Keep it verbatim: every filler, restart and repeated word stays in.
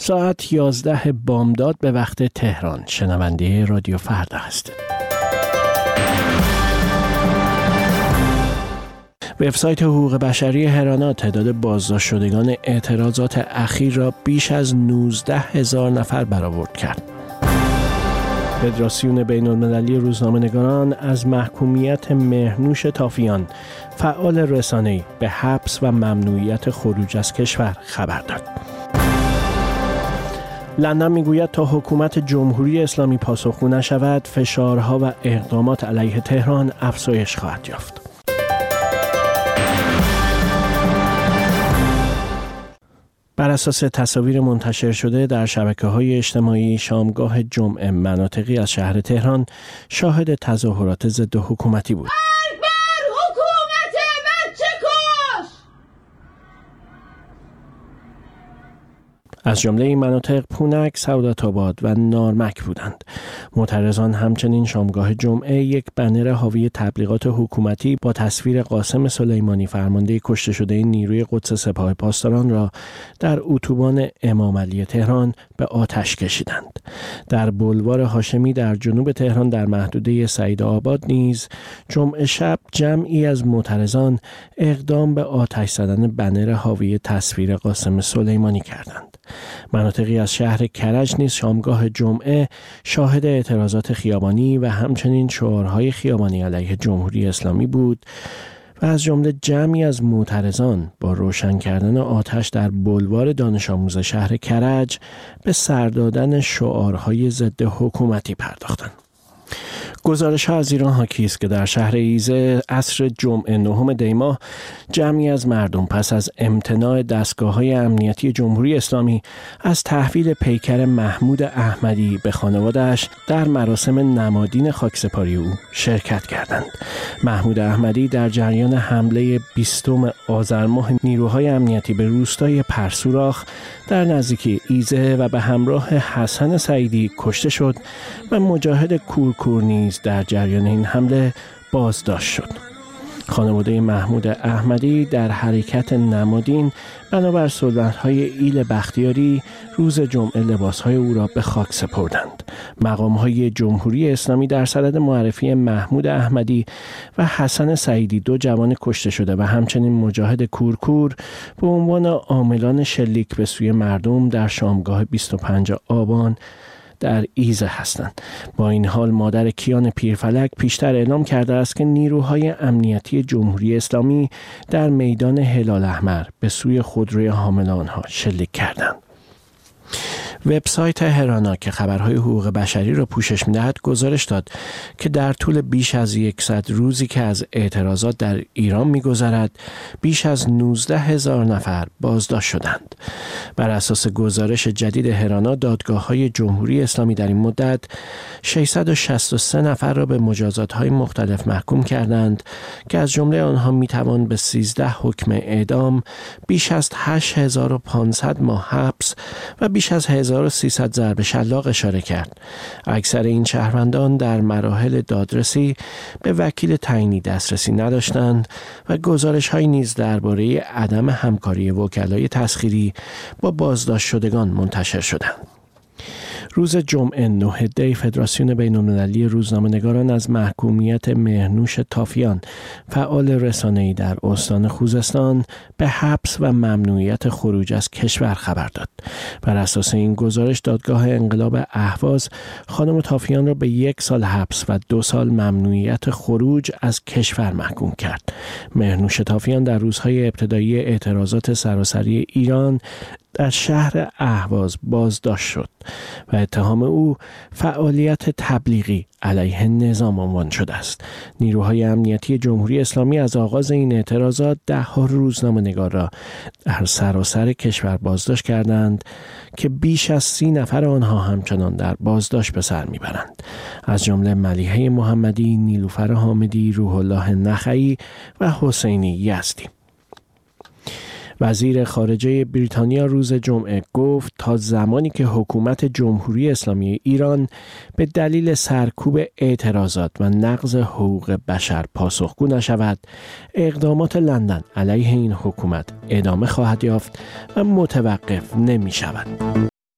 ساعت یازده بامداد به وقت تهران. شنونده رادیو فردا هستید. وبسایت حقوق بشری هرانا تعداد بازداشت شدگان اعتراضات اخیر را بیش از نوزده هزار نفر برآورد کرد. فدراسیون بین‌المللی روزنامه‌نگاران از محکومیت مهرنوش تافیان، فعال رسانه‌ای، به حبس و ممنوعیت خروج از کشور خبر داد. لندن میگوید تا حکومت جمهوری اسلامی پاسخگو نشود، فشارها و اقدامات علیه تهران افزایش خواهد یافت. بر اساس تصاویر منتشر شده در شبکه‌های اجتماعی، شامگاه جمعه مناطقی از شهر تهران شاهد تظاهرات ضد حکومتی بود. از جمله این مناطق پونک، سعادت‌آباد و نارمک بودند. معترضان همچنین شامگاه جمعه یک بنر حاوی تبلیغات حکومتی با تصویر قاسم سلیمانی، فرمانده کشته شده نیروی قدس سپاه پاسداران، را در اتوبان امامعلی تهران به آتش کشیدند. در بولوار هاشمی در جنوب تهران در محدوده سعیدآباد نیز جمعه شب جمعی از معترضان اقدام به آتش زدن بنر حاوی تصویر قاسم سلیمانی کردند. مناطقی از شهر کرج نیز شامگاه جمعه شاهد اعتراضات خیابانی و همچنین شعارهای خیابانی علیه جمهوری اسلامی بود و از جمله جمعی از معترضان با روشن کردن آتش در بولوار دانش آموز شهر کرج به سر دادن شعارهای ضد حکومتی پرداختند. گزارش ها از ایران حاکی است که در شهر ایزه عصر جمعه نهم دی ماه جمعی از مردم پس از امتناع دستگاه‌های امنیتی جمهوری اسلامی از تحویل پیکر محمود احمدی به خانواده‌اش در مراسم نمادین خاکسپاری او شرکت کردند. محمود احمدی در جریان حمله بیستم آذر ماه نیروهای امنیتی به روستای پرسوراخ در نزدیکی ایزه و به همراه حسن سعیدی کشته شد و مجاهد کورکور نیز در جریان این حمله بازداشت شد. خانواده محمود احمدی در حرکت نمادین بنابر سنت‌های ایل بختیاری روز جمعه لباس‌های او را به خاک سپردند. مقام‌های جمهوری اسلامی در صدد معرفی محمود احمدی و حسن سعیدی، دو جوان کشته شده و همچنین مجاهد کورکور، به عنوان عاملان شلیک به سوی مردم در شامگاه بیست و پنجم آبان در ایزه هستند. با این حال مادر کیان پیرفلک پیشتر اعلام کرده است که نیروهای امنیتی جمهوری اسلامی در میدان هلال احمر به سوی خودروی حامل آنها شلیک کردند. وبسایت هرانا که خبرهای حقوق بشری را پوشش می‌دهد گزارش داد که در طول بیش از صد روزی که از اعتراضات در ایران می‌گذرد، بیش از نوزده هزار نفر بازداشت شدند. بر اساس گزارش جدید هرانا، دادگاه‌های جمهوری اسلامی در این مدت ششصد و شصت و سه نفر را به مجازات‌های مختلف محکوم کردند که از جمله آنها می‌توان به سیزده حکم اعدام، بیش از هشت هزار و پانصد ماه حبس و بیش از هزار و سیصد ضرب شلاق اشاره کرد. اکثر این شهروندان در مراحل دادرسی به وکیل تعیینی دسترسی نداشتند و گزارش‌هایی نیز درباره عدم همکاری وکلای تسخیری با بازداشت شدگان منتشر شدند. روز جمعه نه دی فدراسیون بین‌المللی روزنامه‌نگاران از محکومیت مهرنوش تافیان، فعال رسانه‌ای در استان خوزستان، به حبس و ممنوعیت خروج از کشور خبر داد. بر اساس این گزارش، دادگاه انقلاب اهواز خانم تافیان را به یک سال حبس و دو سال ممنوعیت خروج از کشور محکوم کرد. مهرنوش تافیان در روزهای ابتدایی اعتراضات سراسری ایران در شهر اهواز بازداشت شد و اتهام او فعالیت تبلیغی علیه نظام عنوان شده است. نیروهای امنیتی جمهوری اسلامی از آغاز این اعتراضات ده ها روزنامه‌نگار را در سراسر کشور بازداشت کردند که بیش از سی نفر آنها همچنان در بازداشت به سر میبرند. از جمله ملیحه محمدی، نیلوفر حامدی، روح الله نخعی و حسینی یزدی. وزیر خارجه بریتانیا روز جمعه گفت تا زمانی که حکومت جمهوری اسلامی ایران به دلیل سرکوب اعتراضات و نقض حقوق بشر پاسخگو نشود، اقدامات لندن علیه این حکومت ادامه خواهد یافت و متوقف نمی شود.